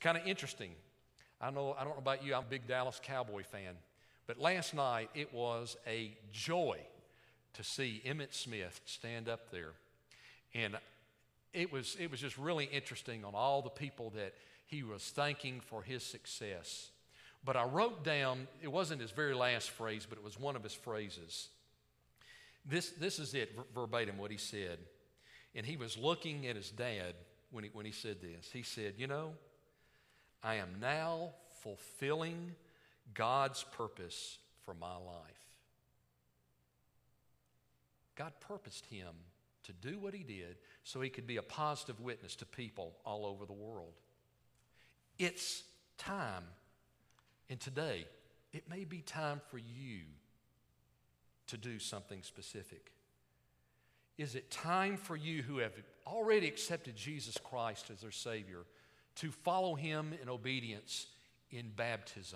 kind of interesting. I don't know about you, I'm a big Dallas Cowboy fan. But last night, it was a joy to see Emmitt Smith stand up there. And it was just really interesting on all the people that he was thanking for his success. But I wrote down, it wasn't his very last phrase, but it was one of his phrases. This is it, verbatim, what he said. And he was looking at his dad when he said this. He said, you know, I am now fulfilling God's purpose for my life. God purposed him to do what he did so he could be a positive witness to people all over the world. It's time, and today, it may be time for you to do something specific. Is it time for you who have already accepted Jesus Christ as their Savior to follow him in obedience in baptism?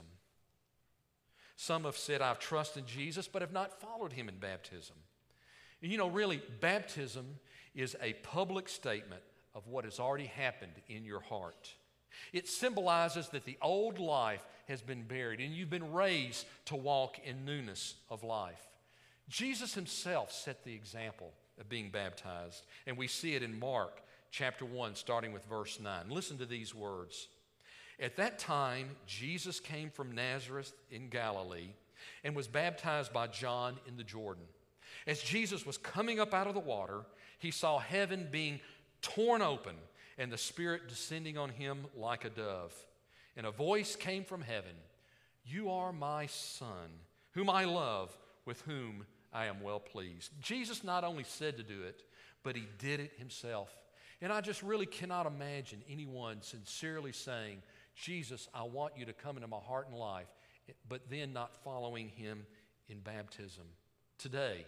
Some have said, I've trusted Jesus, but have not followed him in baptism. And you know, really, baptism is a public statement of what has already happened in your heart. It symbolizes that the old life has been buried and you've been raised to walk in newness of life. Jesus himself set the example of being baptized, and we see it in Mark chapter 1, starting with verse 9. Listen to these words. At that time, Jesus came from Nazareth in Galilee and was baptized by John in the Jordan. As Jesus was coming up out of the water, he saw heaven being torn open and the Spirit descending on him like a dove. And a voice came from heaven, "You are my Son, whom I love, with whom I am well pleased." Jesus not only said to do it, but he did it himself. And I just really cannot imagine anyone sincerely saying, Jesus, I want you to come into my heart and life, but then not following him in baptism. Today,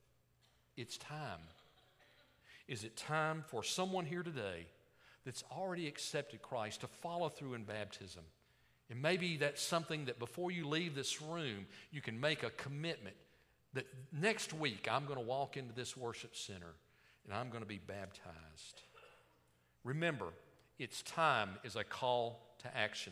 it's time. Is it time for someone here today that's already accepted Christ to follow through in baptism? And maybe that's something that before you leave this room, you can make a commitment that next week I'm going to walk into this worship center and I'm going to be baptized. Remember, it's time is a call to action.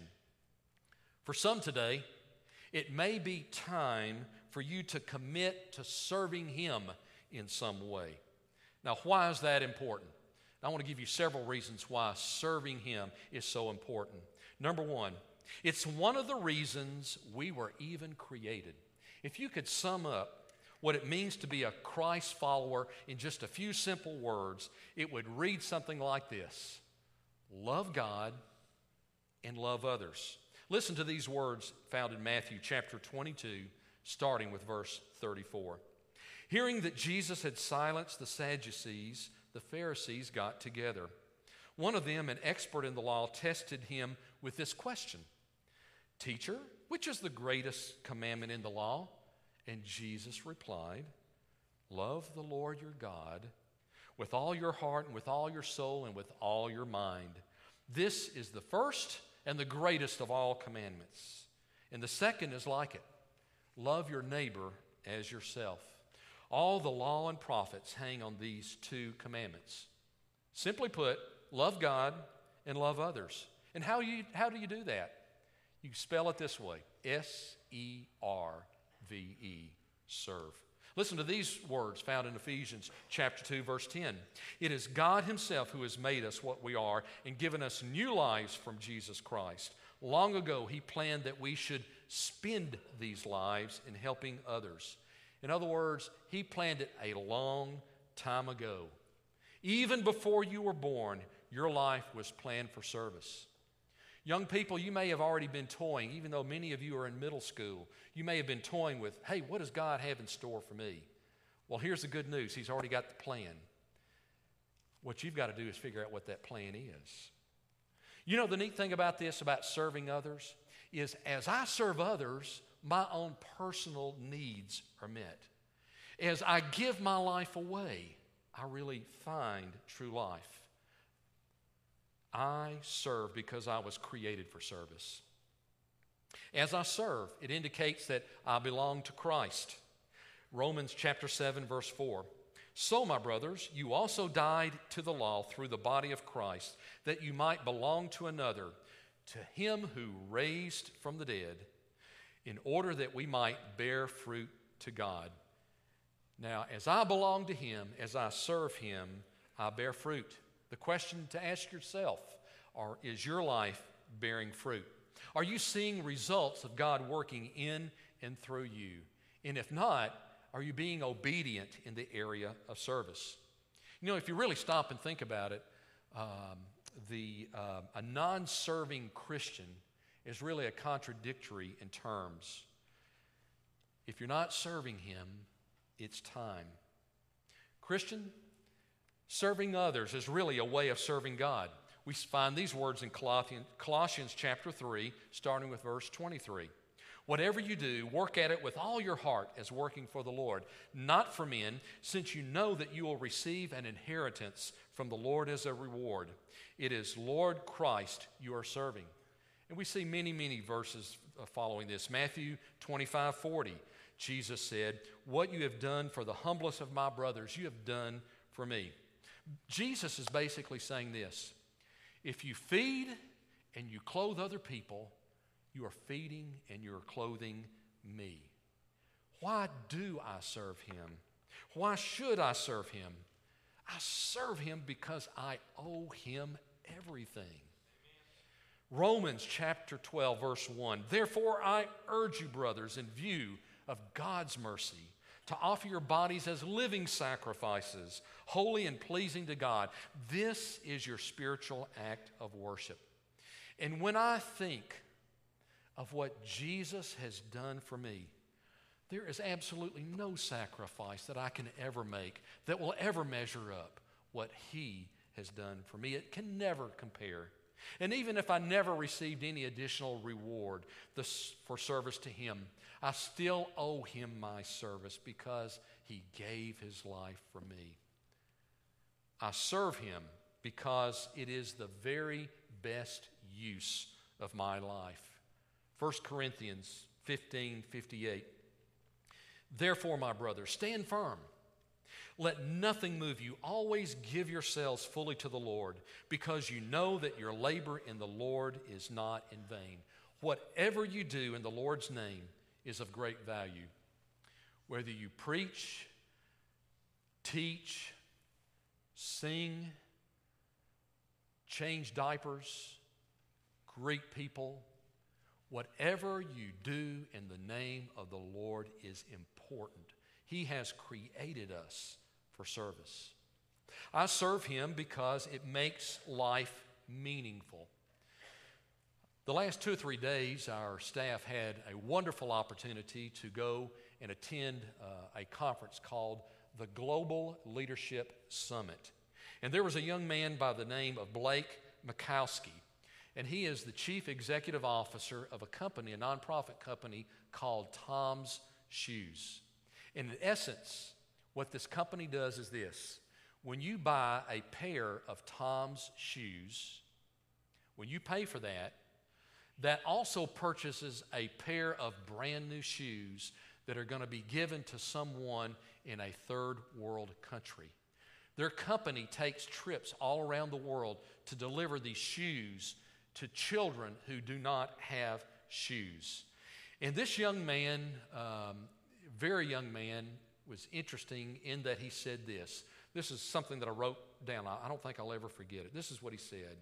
For some today, it may be time for you to commit to serving him in some way. Now, why is that important? I want to give you several reasons why serving him is so important. Number one, it's one of the reasons we were even created. If you could sum up what it means to be a Christ follower in just a few simple words, it would read something like this: love God and love others. Listen to these words found in Matthew chapter 22, starting with verse 34. Hearing that Jesus had silenced the Sadducees, the Pharisees got together. One of them, an expert in the law, tested him with this question: Teacher, which is the greatest commandment in the law? And Jesus replied, love the Lord your God with all your heart and with all your soul and with all your mind. This is the first and the greatest of all commandments. And the second is like it: love your neighbor as yourself. All the law and prophets hang on these two commandments. Simply put, love God and love others. And how do you do that? You spell it this way: S-E-R-V-E, serve. Listen to these words found in Ephesians chapter 2, verse 10. It is God himself who has made us what we are and given us new lives from Jesus Christ. Long ago, he planned that we should spend these lives in helping others. In other words, he planned it a long time ago. Even before you were born, your life was planned for service. Young people, you may have already been toying, even though many of you are in middle school. You may have been toying with, hey, what does God have in store for me? Well, here's the good news. He's already got the plan. What you've got to do is figure out what that plan is. You know, the neat thing about this, about serving others, is as I serve others, my own personal needs are met. As I give my life away, I really find true life. I serve because I was created for service. As I serve, it indicates that I belong to Christ. Romans chapter 7, verse 4. So, my brothers, you also died to the law through the body of Christ, that you might belong to another, to him who raised from the dead, in order that we might bear fruit to God. Now, as I belong to him, as I serve him, I bear fruit. The question to ask yourself, is your life bearing fruit? Are you seeing results of God working in and through you? And if not, are you being obedient in the area of service? You know, if you really stop and think about it, a non-serving Christian is really a contradictory in terms. If you're not serving him, it's time. Christian, serving others is really a way of serving God. We find these words in Colossians chapter 3, starting with verse 23. Whatever you do, work at it with all your heart as working for the Lord, not for men, since you know that you will receive an inheritance from the Lord as a reward. It is Lord Christ you are serving. And we see many, many verses following this. Matthew 25:40, Jesus said, "What you have done for the humblest of my brothers, you have done for me." Jesus is basically saying this: if you feed and you clothe other people, you are feeding and you are clothing me. Why do I serve him? Why should I serve him? I serve him because I owe him everything. Romans chapter 12, verse 1. Therefore I urge you, brothers, in view of God's mercy, to offer your bodies as living sacrifices, holy and pleasing to God. This is your spiritual act of worship. And when I think of what Jesus has done for me, there is absolutely no sacrifice that I can ever make that will ever measure up what he has done for me. It can never compare. And even if I never received any additional reward for service to him, I still owe him my service because he gave his life for me. I serve him because it is the very best use of my life. 1 Corinthians 15:58. Therefore, my brothers, stand firm. Let nothing move you. Always give yourselves fully to the Lord, because you know that your labor in the Lord is not in vain. Whatever you do in the Lord's name is of great value. Whether you preach, teach, sing, change diapers, greet people, whatever you do in the name of the Lord is important. He has created us for service. I serve him because it makes life meaningful. The last 2 or 3 days, our staff had a wonderful opportunity to go and attend a conference called the Global Leadership Summit. And there was a young man by the name of Blake Makowski, and he is the chief executive officer of a company, a nonprofit company called Tom's Shoes. And in essence, what this company does is this: when you buy a pair of Tom's shoes, when you pay for that, that also purchases a pair of brand new shoes that are going to be given to someone in a third world country. Their company takes trips all around the world to deliver these shoes to children who do not have shoes. And this young man, very young man, was interesting in that he said this. This is something that I wrote down. I don't think I'll ever forget it. This is what he said: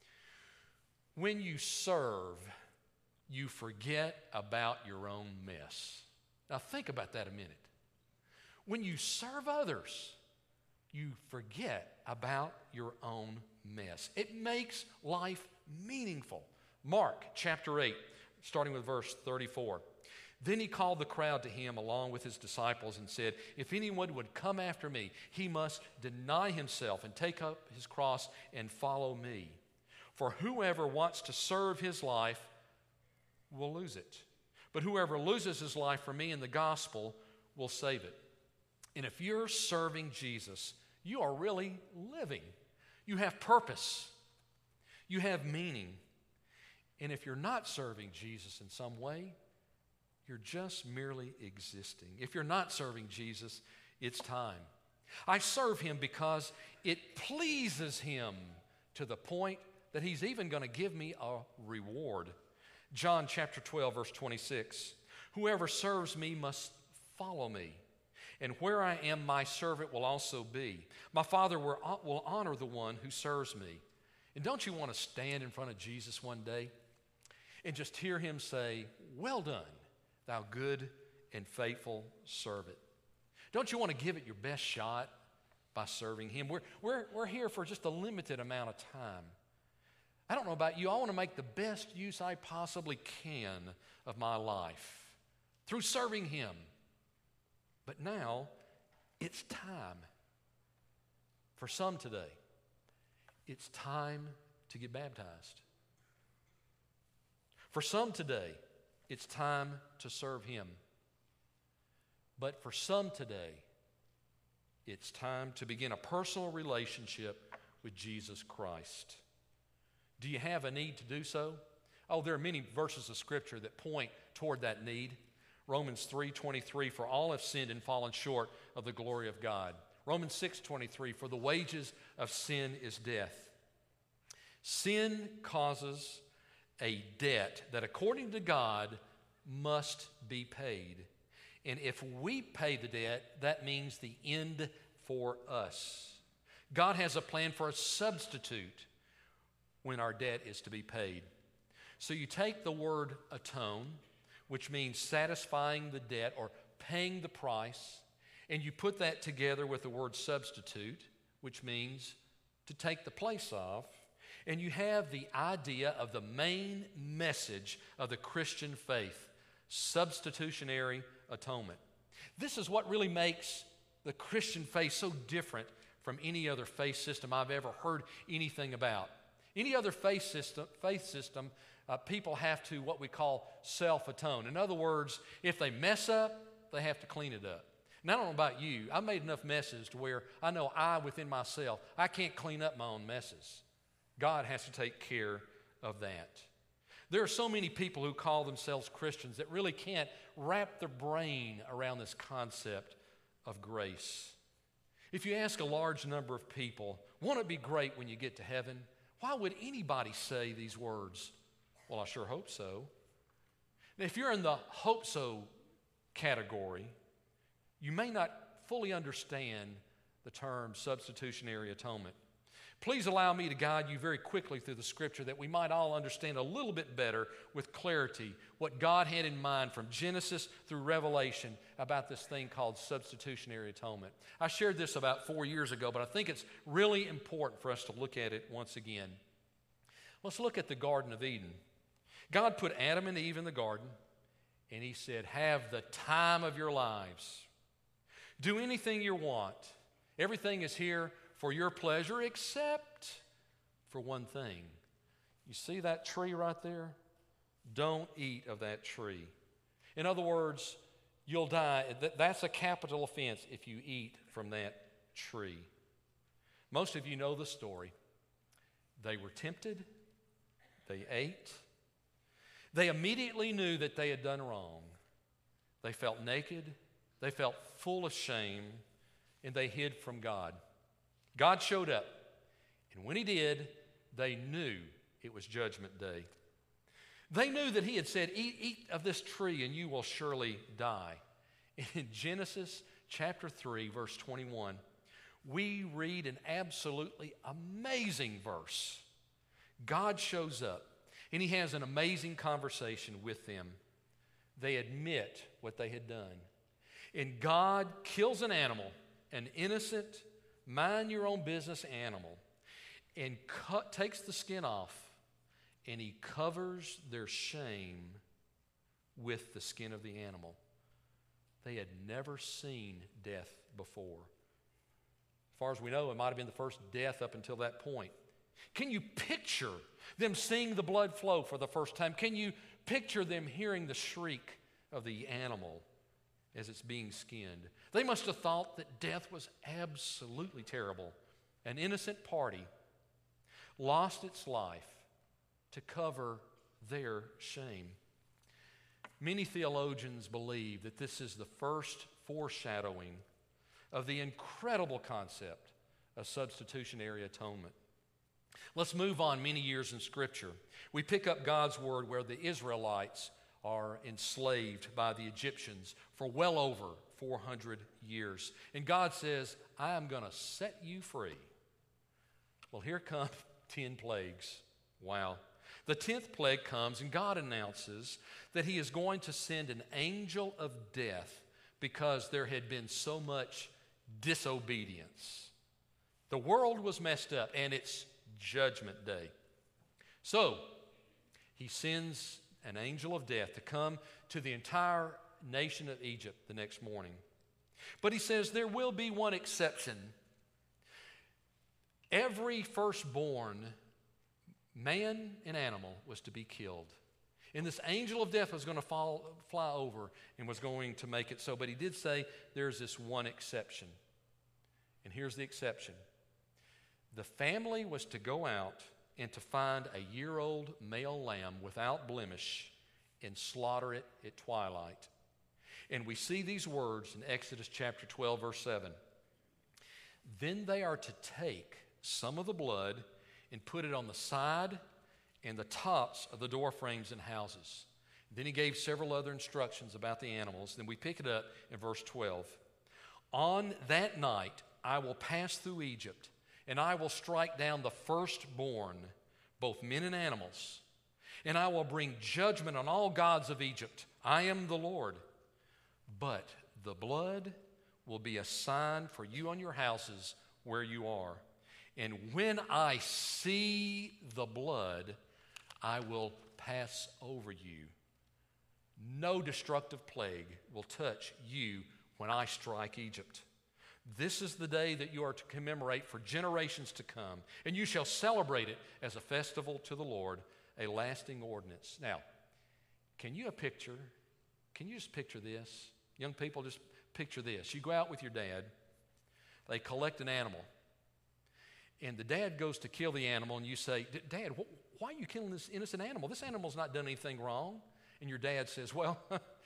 when you serve, you forget about your own mess. Now think about that a minute. When you serve others, you forget about your own mess. It makes life meaningful. Mark chapter 8, starting with verse 34. Then he called the crowd to him along with his disciples and said, if anyone would come after me, he must deny himself and take up his cross and follow me. For whoever wants to serve his life will lose it. But whoever loses his life for me and the gospel will save it. And if you're serving Jesus, you are really living. You have purpose. You have meaning. And if you're not serving Jesus in some way, you're just merely existing. If you're not serving Jesus, it's time. I serve him because it pleases him to the point that he's even going to give me a reward. John chapter 12, verse 26. Whoever serves me must follow me. And where I am, my servant will also be. My Father will honor the one who serves me. And don't you want to stand in front of Jesus one day and just hear him say, well done, thou good and faithful servant? Don't you want to give it your best shot by serving him? We're here for just a limited amount of time. I don't know about you. I want to make the best use I possibly can of my life through serving him. But now, it's time. For some today, it's time to get baptized. For some today, it's time to serve him. But for some today, it's time to begin a personal relationship with Jesus Christ. Do you have a need to do so? Oh, there are many verses of Scripture that point toward that need. Romans 3:23, for all have sinned and fallen short of the glory of God. Romans 6:23, for the wages of sin is death. Sin causes a debt that according to God must be paid. And if we pay the debt, that means the end for us. God has a plan for a substitute when our debt is to be paid. So you take the word atone, which means satisfying the debt or paying the price, and you put that together with the word substitute, which means to take the place of, and you have the idea of the main message of the Christian faith, substitutionary atonement. This is what really makes the Christian faith so different from any other faith system I've ever heard anything about. Any other faith system, people have to what we call self-atone. In other words, if they mess up, they have to clean it up. And I don't know about you. I've made enough messes to where I know within myself, I can't clean up my own messes. God has to take care of that. There are so many people who call themselves Christians that really can't wrap their brain around this concept of grace. If you ask a large number of people, won't it be great when you get to heaven? Why would anybody say these words? Well, I sure hope so. Now, if you're in the hope so category, you may not fully understand the term substitutionary atonement. Please allow me to guide you very quickly through the Scripture that we might all understand a little bit better with clarity what God had in mind from Genesis through Revelation about this thing called substitutionary atonement. I shared this about 4 years ago, but I think it's really important for us to look at it once again. Let's look at the Garden of Eden. God put Adam and Eve in the garden, and he said, have the time of your lives. Do anything you want. Everything is here for your pleasure except for one thing. You see that tree right there? Don't eat of that tree. In other words, you'll die. That's a capital offense if you eat from that tree. Most of you know the story. They were tempted. They ate. They immediately knew that they had done wrong. They felt naked. They felt full of shame, and they hid from God. God showed up, and when he did, they knew it was Judgment Day. They knew that he had said, eat of this tree and you will surely die. In Genesis chapter 3, verse 21, we read an absolutely amazing verse. God shows up, and he has an amazing conversation with them. They admit what they had done. And God kills an animal, an innocent, mind-your-own-business animal, and takes the skin off, and he covers their shame with the skin of the animal. They had never seen death before. As far as we know, it might have been the first death up until that point. Can you picture them seeing the blood flow for the first time? Can you picture them hearing the shriek of the animal as it's being skinned? They must have thought that death was absolutely terrible. An innocent party lost its life to cover their shame. Many theologians believe that this is the first foreshadowing of the incredible concept of substitutionary atonement. Let's move on many years in Scripture. We pick up God's word where the Israelites are enslaved by the Egyptians for well over 400 years. And God says, I am going to set you free. Well, here come 10 plagues. Wow. The 10th plague comes, and God announces that He is going to send an angel of death because there had been so much disobedience. The world was messed up, and it's Judgment Day. So, He sends an angel of death to come to the entire nation of Egypt the next morning. But He says there will be one exception. Every firstborn, man and animal, was to be killed. And this angel of death was going to fly over and was going to make it so. But He did say there's this one exception. And here's the exception. The family was to go out and to find a year-old male lamb without blemish and slaughter it at twilight. And we see these words in Exodus chapter 12, verse 7. Then they are to take some of the blood and put it on the side and the tops of the door frames and houses. Then He gave several other instructions about the animals. Then we pick it up in verse 12. On that night I will pass through Egypt, and I will strike down the firstborn, both men and animals, and I will bring judgment on all gods of Egypt. I am the Lord. But the blood will be a sign for you on your houses where you are. And when I see the blood, I will pass over you. No destructive plague will touch you when I strike Egypt. This is the day that you are to commemorate for generations to come, and you shall celebrate it as a festival to the Lord, a lasting ordinance. Now, can you just picture this? Young people, just picture this. You go out with your dad, they collect an animal, and the dad goes to kill the animal, and you say, Dad, why are you killing this innocent animal? This animal's not done anything wrong. And your dad says, well,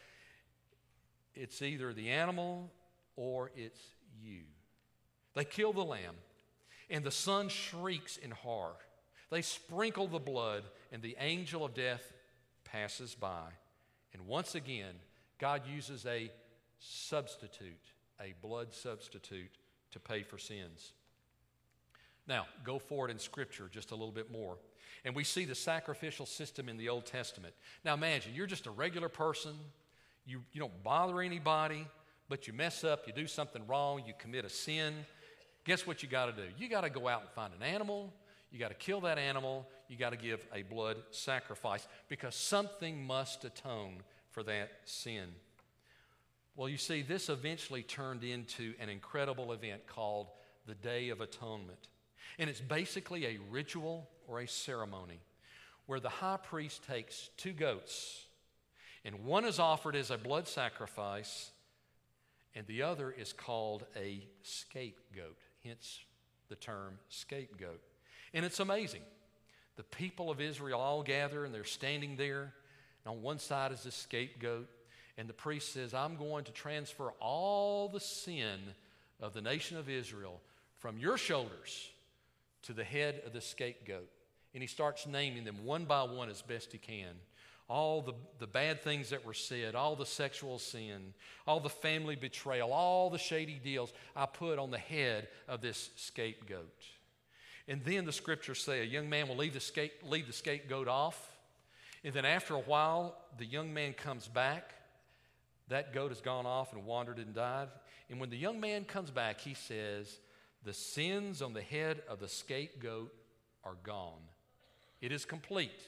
it's either the animal or it's you. They kill the lamb, and the son shrieks in horror. They sprinkle the blood, and the angel of death passes by. And once again, God uses a substitute, a blood substitute, to pay for sins. Now, go forward in Scripture just a little bit more, and we see the sacrificial system in the Old Testament. Now imagine, you're just a regular person. You don't bother anybody, but you mess up, you do something wrong, you commit a sin. Guess what you got to do? You got to go out and find an animal. You got to kill that animal. You got to give a blood sacrifice because something must atone for that sin. Well, you see, this eventually turned into an incredible event called the Day of Atonement. And it's basically a ritual or a ceremony where the high priest takes 2 goats, and one is offered as a blood sacrifice, and the other is called a scapegoat, hence the term scapegoat. And it's amazing. The people of Israel all gather, and they're standing there, and on one side is the scapegoat, and the priest says, I'm going to transfer all the sin of the nation of Israel from your shoulders to the head of the scapegoat. And he starts naming them one by one as best he can. All the bad things that were said, all the sexual sin, all the family betrayal, all the shady deals I put on the head of this scapegoat. And then the Scriptures say a young man will leave the scapegoat off, and then after a while, the young man comes back. That goat has gone off and wandered and died. And when the young man comes back, he says, the sins on the head of the scapegoat are gone. It is complete.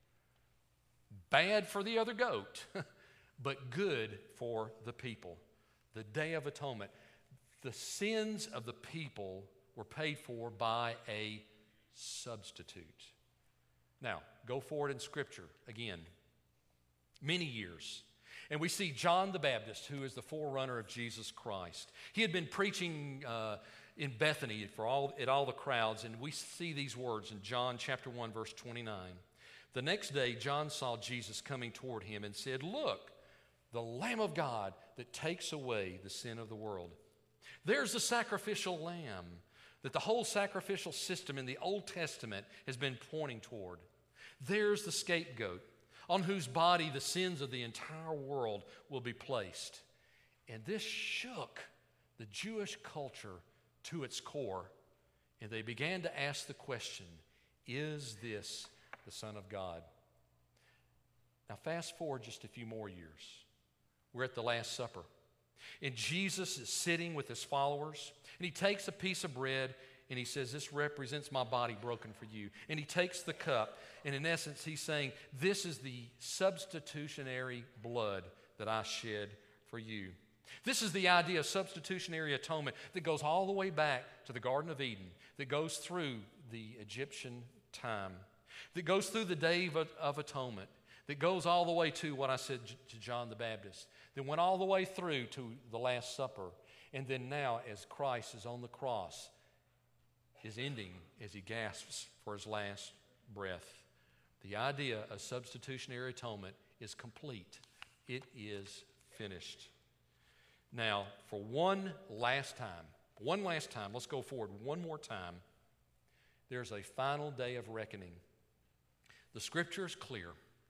Bad for the other goat, but good for the people. The Day of Atonement. The sins of the people were paid for by a substitute. Now, go forward in Scripture again. Many years. And we see John the Baptist, who is the forerunner of Jesus Christ. He had been preaching in Bethany at all the crowds, and we see these words in John chapter 1, verse 29. The next day, John saw Jesus coming toward him and said, Look, the Lamb of God that takes away the sin of the world. There's the sacrificial lamb, that the whole sacrificial system in the Old Testament has been pointing toward. There's the scapegoat on whose body the sins of the entire world will be placed. And this shook the Jewish culture to its core, and they began to ask the question, is this the Son of God? Now fast forward just a few more years. We're at the Last Supper, and Jesus is sitting with his followers, and he takes a piece of bread, and he says, this represents my body broken for you. And he takes the cup, and in essence, he's saying, this is the substitutionary blood that I shed for you. This is the idea of substitutionary atonement that goes all the way back to the Garden of Eden, that goes through the Egyptian time, that goes through the Day of Atonement, that goes all the way to what I said to John the Baptist, that went all the way through to the Last Supper, and then now as Christ is on the cross, is ending as he gasps for his last breath. The idea of substitutionary atonement is complete. It is finished. Now, for one last time, let's go forward one more time. There's a final day of reckoning. The Scripture is clear.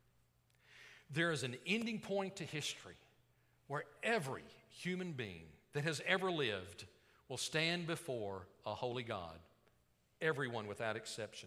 There is an ending point to history where every human being that has ever lived will stand before a holy God. Everyone without exception.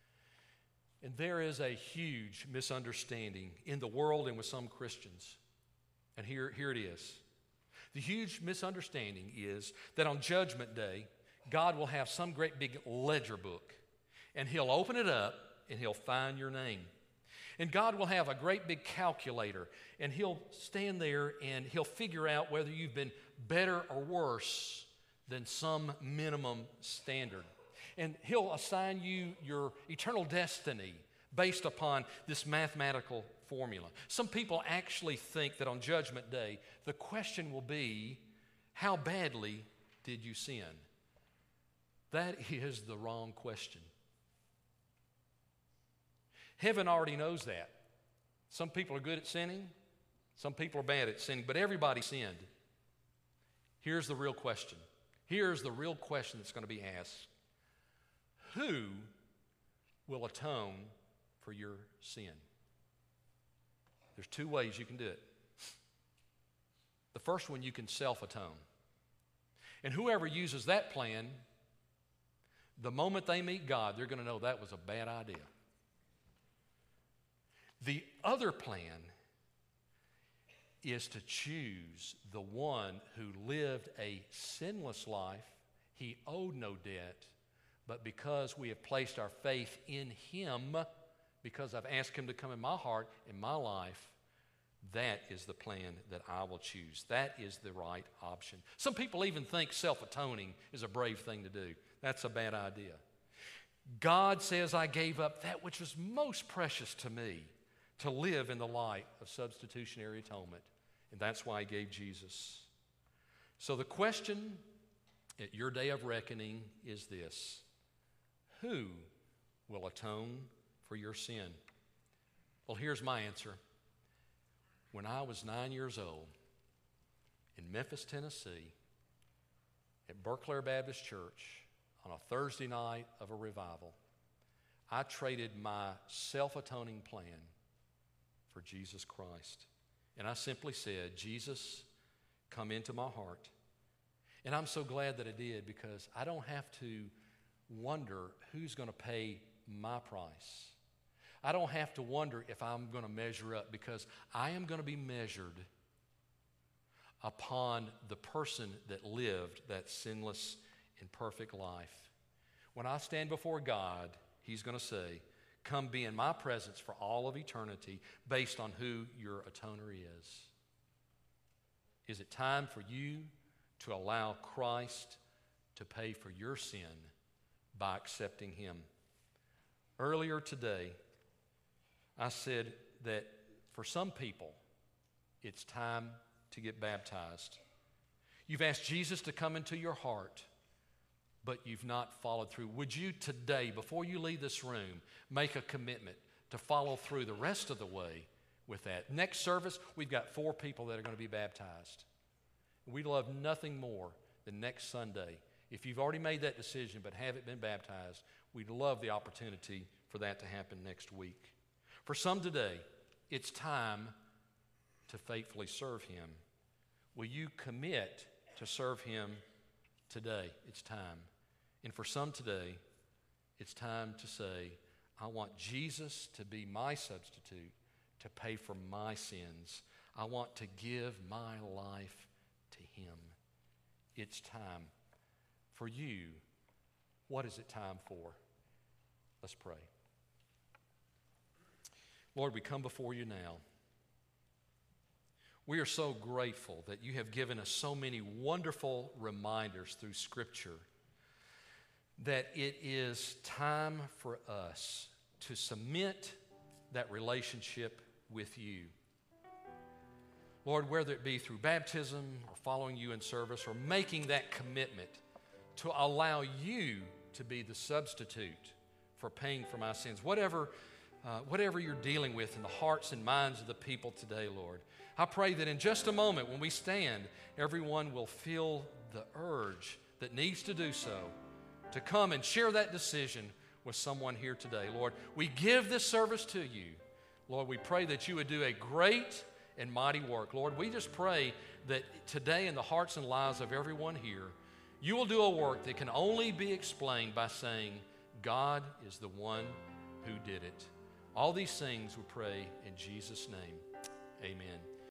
And there is a huge misunderstanding in the world and with some Christians. And here it is. The huge misunderstanding is that on Judgment Day, God will have some great big ledger book, and he'll open it up and he'll find your name. And God will have a great big calculator, and he'll stand there and he'll figure out whether you've been better or worse than some minimum standard. And he'll assign you your eternal destiny based upon this mathematical formula. Some people actually think that on Judgment Day, the question will be, how badly did you sin? That is the wrong question. Heaven already knows that. Some people are good at sinning, some people are bad at sinning, but everybody sinned. Here's the real question. Here's the real question that's going to be asked. Who will atone for your sin? There's two ways you can do it. The first one, you can self-atone. And whoever uses that plan, the moment they meet God, they're going to know that was a bad idea. The other plan is to choose the one who lived a sinless life. He owed no debt, but because we have placed our faith in him, because I've asked him to come in my heart, in my life, that is the plan that I will choose. That is the right option. Some people even think self-atoning is a brave thing to do. That's a bad idea. God says, I gave up that which was most precious to me to live in the light of substitutionary atonement. And that's why he gave Jesus. So the question at your day of reckoning is this: who will atone for your sin? Well, here's my answer. When I was 9 years old in Memphis, Tennessee, at Berkeley Baptist Church on a Thursday night of a revival, I traded my self-atoning plan for Jesus Christ. And I simply said, Jesus, come into my heart. And I'm so glad that I did, because I don't have to wonder who's going to pay my price. I don't have to wonder if I'm going to measure up, because I am going to be measured upon the person that lived that sinless and perfect life. When I stand before God, he's going to say, come be in my presence for all of eternity based on who your atoner is. Is it time for you to allow Christ to pay for your sin by accepting him? Earlier today, I said that for some people, it's time to get baptized. You've asked Jesus to come into your heart, but you've not followed through. Would you today, before you leave this room, make a commitment to follow through the rest of the way with that? Next service, we've got 4 people that are going to be baptized. We'd love nothing more than next Sunday If you've already made that decision but haven't been baptized, we'd love the opportunity for that to happen next week. For some today, it's time to faithfully serve Him. Will you commit to serve Him today? It's time. And for some today, it's time to say, I want Jesus to be my substitute, to pay for my sins. I want to give my life to Him. It's time. For you, what is it time for? Let's pray. Lord, we come before you now. We are so grateful that you have given us so many wonderful reminders through Scripture that it is time for us to cement that relationship with you. Lord, whether it be through baptism or following you in service or making that commitment to allow you to be the substitute for paying for my sins, whatever you're dealing with in the hearts and minds of the people today, Lord, I pray that in just a moment when we stand, everyone will feel the urge that needs to do so, to come and share that decision with someone here today. Lord, we give this service to you. Lord, we pray that you would do a great and mighty work. Lord, we just pray that today in the hearts and lives of everyone here, you will do a work that can only be explained by saying, God is the one who did it. All these things we pray in Jesus' name. Amen.